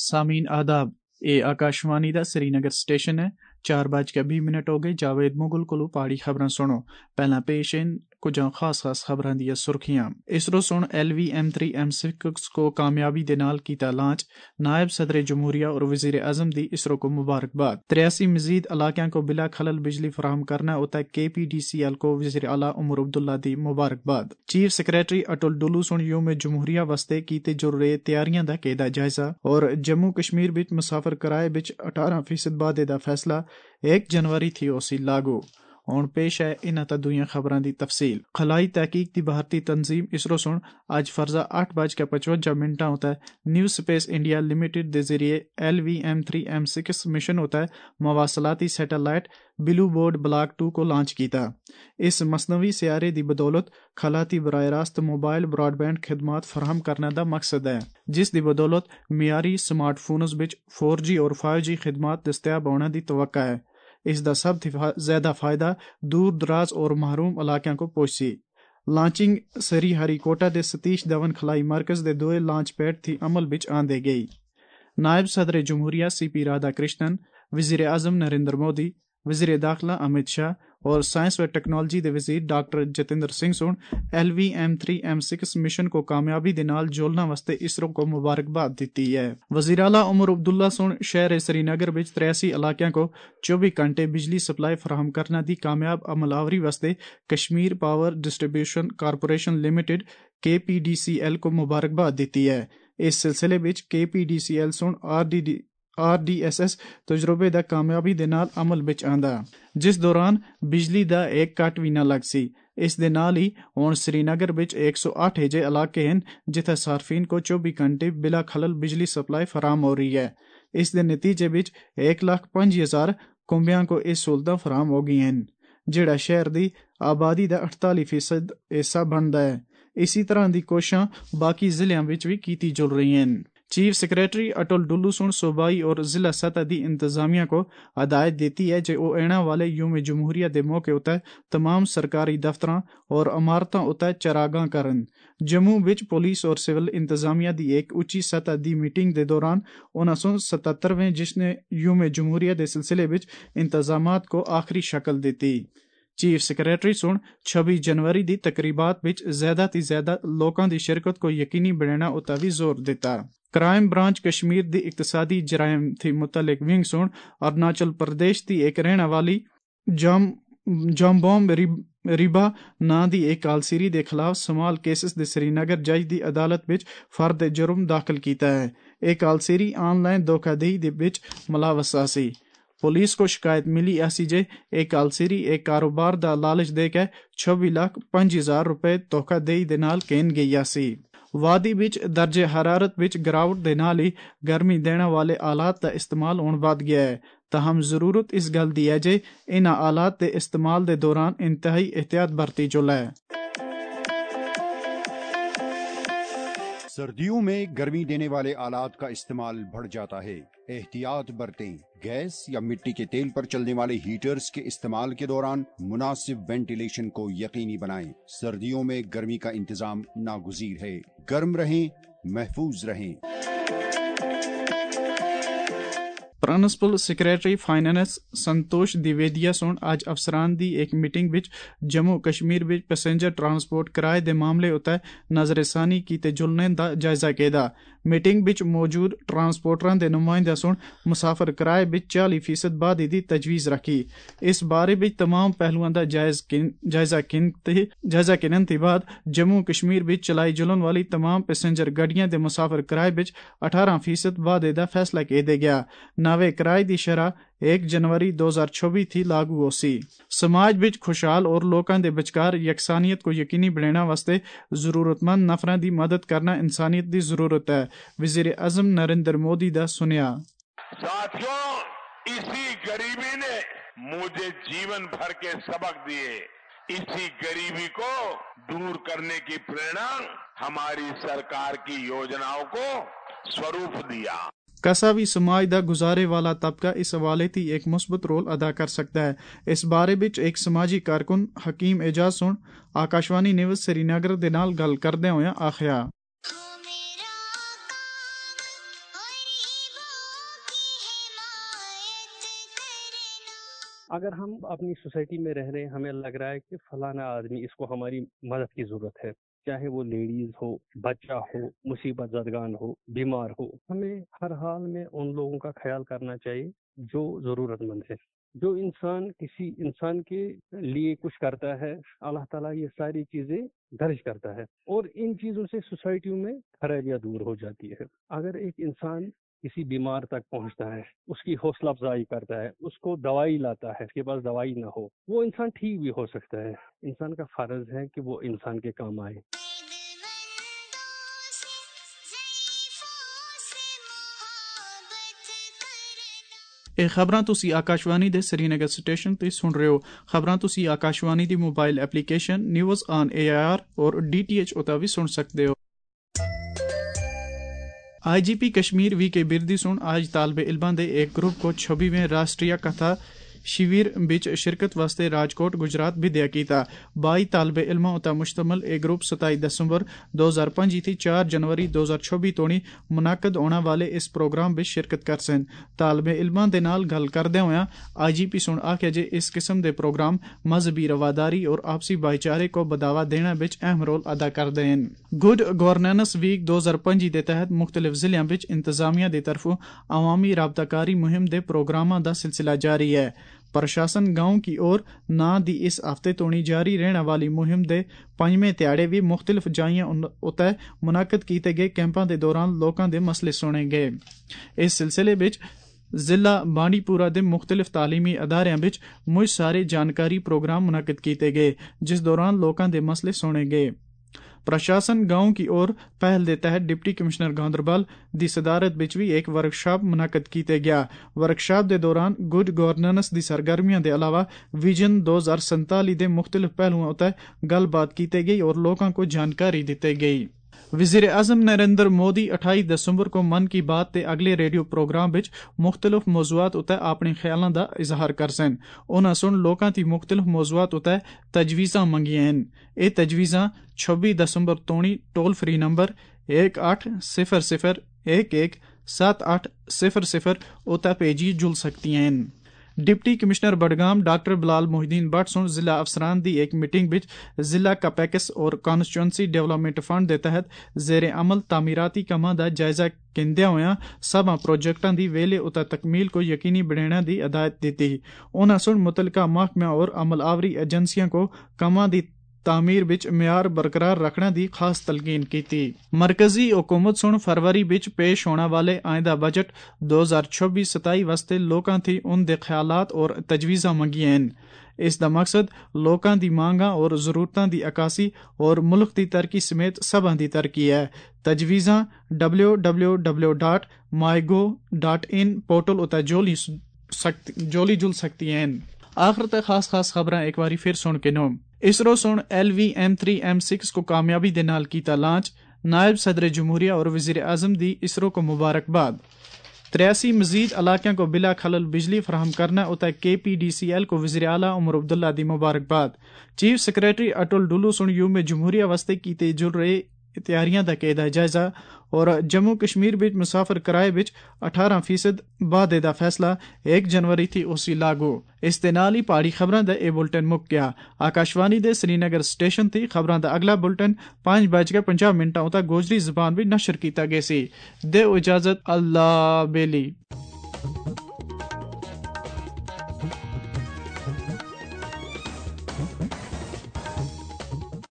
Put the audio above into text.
सामीन आदाब ए आकाशवाणी दा श्रीनगर स्टेशन है। 4:20 हो गए। जावेद मुगल कोलू पहाड़ी खबरां सुनो। पहला पेश इन कुछ खास खबरां दी सुर्खियां। इसरो सुन LV-M3 M6 को कामयाबी दे नाल कीता लांच। नायब सदर जमहूरिया और वजीर आजम दी इसरो को मुबारकबाद। 83 मजीद इलाकों को बिला खलल बिजली फराहम करना होता है। KPDCL को वजीर आला उमर अब्दुल्ला दी मुबारकबाद। चीफ सेक्रेटरी अटल डुल्लू सुन यूम जमहूरिया वास्ते कीते जुर्रे तैयारियां दा केदा जायजा। और जम्मू कश्मीर बिच मुसाफर किराए बिच 18% वाधे दा फैसला 1 जनवरी थी ओसी लागू। हुण पेश है इन्हां ता दुईयां खबरां दी तफसील। खलाई तहकीक दी भारतीय तंजीम इसरो सुन आज फर्जा 8:55 होता है न्यू स्पेस इंडिया लिमिटेड दे जरिए LV-M3 M6 मिशन होता है मवासलाती सैटेलाइट बिलू बोर्ड ब्लॉक 2 को लॉन्च किया। इस मसनवी सियारे दी बदौलत खलाती बराह रास्त मोबाइल ब्रॉडबैंड खिदमात फराहम करने का मकसद है, जिस दी बदौलत मियारी स्मार्टफोन्स बिच 4G और 5G खिदमात दस्तयाब होने की तवक्का है। इस दा सब ज्यादा फायदा दूर दराज और महरूम इलाकों को पहुंची। लॉन्चिंग सरी हरिकोटा दे सतीश धवन खलाई मरकज दे 2 लॉन्च पैड थी अमल बिच आंदे गई। नायब सदर जमहूरिया CP राधाकृष्णन, वजीर आजम नरेंद्र मोदी, वजीर दाखिला अमित शाह और साइंस व टेक्नोलॉजी दे वजीर डॉक्टर जितेंद्र सिंह सुन LV-M3 M6 मिशन को कामयाबी दे नाल जोड़ना वास्ते इसरो को मुबारकबाद दी है। वजीर आला उमर अब्दुल्ला सुन शहर श्रीनगर बिच 83 इलाकों को 24 घंटे बिजली सप्लाई फराहम करने की कामयाब अमलावरी वास्ते Kashmir Power Distribution Corporation Limited KPDCL को मुबारकबाद दी है। इस सिलसिले बिच KPDCL सुन RDSS तजुर्बे दा कामयाबी दे नाल अमल बिच आंदा, जिस दौरान बिजली दा एक कट भी न लग सी। इस दे नाल ही हुण श्रीनगर बिच 108 हेजे इलाके हैं जिथे सार्फिन को 24 घंटे बिला खलल बिजली सप्लाई फराहम हो रही है। इस दे नतीजे बिच 1,05,000 कुंबियां को इस सहूलतां फराहम हो गई हैं, जेड़ा शहर दी आबादी दा 48% हिस्सा बनदा है। इसी तरह दी कोशिशां बाकी जिलियां विच भी कीती जुल रही हैं। चीफ सेक्रेटरी अटल डुल्लू सुन सूबाई और जिला सतह दी इंतजामिया को हदायत देती है जो एना वाले यूम जमहूरिया दे मौके उते तमाम सरकारी दफ्तरां और इमारतां उते चरागां करन। जम्मू विच पुलिस और सिविल इंतजामिया दी एक उच्ची सतह दी मीटिंग दे दौरान 1977वें जिसने यूम जमहूरिया दे सिलसिले विच इंतजामात को आखिरी शक्ल दी। चीफ सेक्रेटरी सुन 26 जनवरी दी तकरीबात विच ज्यादा ती ज्यादा लोकां दी शिरकत को यकीनी बनाना उता भी जोर दिता। क्राइम ब्रांच कश्मीर दी इक्तसादी जराइम थी मुतल्लिक विंग सुन अरुणाचल प्रदेश दी एक रहने वाली जॉम्बोम रिबा ना दी एक कालसीरी दे खिलाफ समाल केसेस दे श्रीनगर जज दी अदालत विच फर्द जुर्म दाखिल कीता है। एक कालसीरी ऑनलाइन धोखाधड़ी दे विच मुलव्वस आसी। पुलिस को शिकायत मिली ऐसी जे एक कालसीरी एक कारोबार दा लालच दे के 26,05,000 रुपए धोखाधड़ी दे नाल केन गई आसी। वादी बिच दर्जे हरारत बिच गिरावट दे नाल ही गर्मी देने वाले आलात का इस्तेमाल होण वध गया है। ताहम जरूरत इस गल दी है जे इन आलात के इस्तेमाल दे दौरान इंतहाई एहतियात बरती जुल है। सर्दियों में गर्मी देने वाले आलात का इस्तेमाल बढ़ जाता है, एहतियात बरतें। गैस या मिट्टी के तेल पर चलने वाले हीटर्स के इस्तेमाल के दौरान मुनासिब वेंटिलेशन को यकीनी बनाएं। सर्दियों में गर्मी का इंतजाम नागुज़ीर है। गर्म रहें, महफूज रहें। प्रिंसिपल सेक्रेटरी फाइनेंस संतोष द्विवेदिया सुन आज अफसरान दी एक मीटिंग विच जम्मू कश्मीर विच पैसेंजर ट्रांसपोर्ट किराए दे मामले उते नजरसानी कीते जुलने दा जायजा केदा। मीटिंग विच मौजूद ट्रांसपोर्टरां दे नुमाइंदे सुन मुसाफर किराए विच 40% वाधे दी तजवीज़ रखी। इस बारे विच तमाम पहलुआं दा जायजा किनन ते बाद जम्मू कश्मीर विच चलाई जुलन वाली तमाम पैसेंजर गड्डियां दे मुसाफर किराए विच 18% वाधे दा फैसला कीता गया। नवे किराए दी शरह 1 जनवरी 2024 थी लागू होसी। समाज विच खुशहाल और लोकां दे विचकार यकसानियत को यकीनी बनाने वास्ते जरूरतमंद नफरां दी मदद करना इंसानियत दी जरूरत है। वजीर आजम नरेंद्र मोदी दा सुनिया। साथियों, इसी गरीबी ने मुझे जीवन भर के सबक दिए। इसी गरीबी को दूर करने की प्रेरणा हमारी सरकार की योजनाओं को स्वरूप दिया। कसावी समाज दा गुजारे वाला तबका इस हवाले थी एक मुस्बत रोल अदा कर सकता है। इस बारे विच एक समाजी कारकुन हकीम एजाज सुन आकाशवाणी न्यूज़ श्रीनगर दे नाल गल करदे होया आखिया। اگر ہم اپنی سوسائٹی میں رہ رہے ہیں، ہمیں لگ رہا ہے کہ فلانا آدمی، اس کو ہماری مدد کی ضرورت ہے، چاہے وہ لیڈیز ہو، بچہ ہو، مصیبت زدگان ہو، بیمار ہو، ہمیں ہر حال میں ان لوگوں کا خیال کرنا چاہیے جو ضرورت مند ہے۔ جو انسان کسی انسان کے لیے کچھ کرتا ہے، اللہ تعالیٰ یہ ساری چیزیں درج کرتا ہے، اور ان چیزوں سے سوسائٹیوں میں خرابیاں دور ہو جاتی ہے۔ اگر ایک انسان کسی بیمار تک پہنچتا ہے، اس کی حوصلہ افزائی کرتا ہے، اس کو دوائی لاتا ہے، اس کے پاس دوائی نہ ہو، وہ انسان ٹھیک بھی ہو سکتا ہے۔ انسان کا فرض ہے کہ وہ انسان کے کام آئے۔ ਇਹ ਖਬਰਾਂ ਤੁਸੀਂ ਆਕਾਸ਼ਵਾਣੀ ਦੇ ਸ੍ਰੀਨਗਰ ਸਟੇਸ਼ਨ ਤੇ ਸੁਣ ਰਹੇ ਹੋ। ਖਬਰਾਂ ਤੁਸੀਂ ਆਕਾਸ਼ਵਾਣੀ ਦੀ mobile application news on AIR ਔਰ DTH ਉਤੇ ਵੀ ਸੁਣ ਸਕਦੇ ਹੋ। IGP कश्मीर VK बिरदी सुन आज तालब इल्मां दे एक ग्रुप को 26वें राष्ट्रीय कथा शिविर बिच शिरकत वास्ते राजकोट गुजरात विद्या कीता। 22 तालब इल्मां उता मुश्तमल एक ग्रुप 27 दिसंबर 2005 थी 4 जनवरी 2026 तोणी मुनाकद होने वाले इस प्रोग्राम विच शिरकत कर सन। तालब इल्मां दे नाल गल करदे होया IGP सुन आख्या जे इस किस्म दे प्रोग्राम मजहबी रवादारी और आपसी भाईचारे को बढ़ावा देने विच अहम रोल अदा करदे हैं। गुड गवर्नेंस वीक 2005 के तहत मुख्तलिफ जिलों में इंतजामिया की तरफों अवामी राबताकारी मुहिम के प्रोग्रामों का सिलसिला जारी है। प्रशासन गांव की ओर ना दी इस हफ्ते तोणी जारी रहने वाली मुहिम के 5वें ध्याड़े भी मुख्तलिफ जाइयां उत्ते मुनाकद किए गए कैंपों के दौरान लोगों के मसले सुने गए। इस सिलसिले में जिला बांडीपुरा के मुख्तलिफ तालीमी अदारियां विच मुझ सारे जानकारी प्रोग्राम मुनाकद किए गए, जिस दौरान लोगों के मसले सुने गए। प्रशासन गांव की ओर पहल के तहत डिप्टी कमिश्नर गांधरबल की सदारत विच भी एक वर्कशाप मुनाकद किया गया। वर्कशाप के दौरान गुड गवर्नेंस की सरगर्मियों के अलावा विजन 2047 के मुख्तलिफ पहलुओं उत्ते गलबात की गई और लोगों को जानकारी दी गई। वज़ीर आज़म नरेंद्र मोदी 28 दिसंबर को मन की बात के अगले रेडियो प्रोग्राम विच मुख्तलिफ मौजूआत उत्ते अपने ख्यालों का इजहार कर सन। उन्हां सुन लोकां दी मुख्तलिफ मौजूआत उत्ते तजवीज़ां मंगियां हैं। ये तजवीज़ां 26 दिसंबर तोणी टोल फ्री नंबर 1800117800 उत्ते भेजी जुल सकती हैं। Deputy commissioner Budgam doctor Bilal Mohiuddin Bhat सुन जिला अफसरान की एक मीटिंग विच जिला कैपेक्स और कॉन्स्टिट्यूंसी डेवलपमेंट फंड के तहत जेर अमल तामीराती कामां का जायजा केंद्या होया सब प्रोजेक्टां की वेले उत्ते तकमील को यकीनी बनाने की हिदायत दी। उन्हां सुन मुतलका महकमा और अमल आवरी एजेंसियों को कामां की तामीर विच म्यार बरकरार रखने की खास तलकीन की। मरकजी हुकूमत सुन फरवरी विच पेश होने वाले आइंदा बजट 2026-27 वास्ते लोकां थी उनके ख्यालात और तजवीज़ां मंगियां हैं। इसका मकसद लोकां दी मांगां और जरूरतां दी अकासी और मुल्क दी तरक्की समेत सभां दी तरक्की है। तजवीज़ां www.mygov.in पोर्टल उत्ते जोली जुल सकती हैं। आखिर तक खास खबरां एक बारी फिर सुन के नो। इसरो सुन LV-M3M6 को कामयाबी दे नाल कीता लॉन्च। नायब सदर जमहूरिया और वज़ीर आज़म दी इसरो को मुबारकबाद। 83 मजीद इलाकों को बिला खलल बिजली फराहम करना उतर KPDCL को वज़ीर आला उमर अब्दुल्ला दी मुबारकबाद। चीफ सेक्रेटरी अटुल डुल्लू सुन यूम जमहूरिया वास्ते कीते जुल रहे तैयारियां दा केदा जायजा और जम्मू कश्मीर विच मुसाफिर किराए विच 18% वाधे दा फैसला 1 जनवरी थी उसी लागू। इस दे नाल ही पहाड़ी खबरां दा ए बुलेटिन मुक गया। आकाशवाणी दे श्रीनगर स्टेशन थी खबरां दा अगला बुलेटिन 5:50 उता गोजरी जबान भी नशर कीता गया सी। दे इजाजत अल्लाह बेली।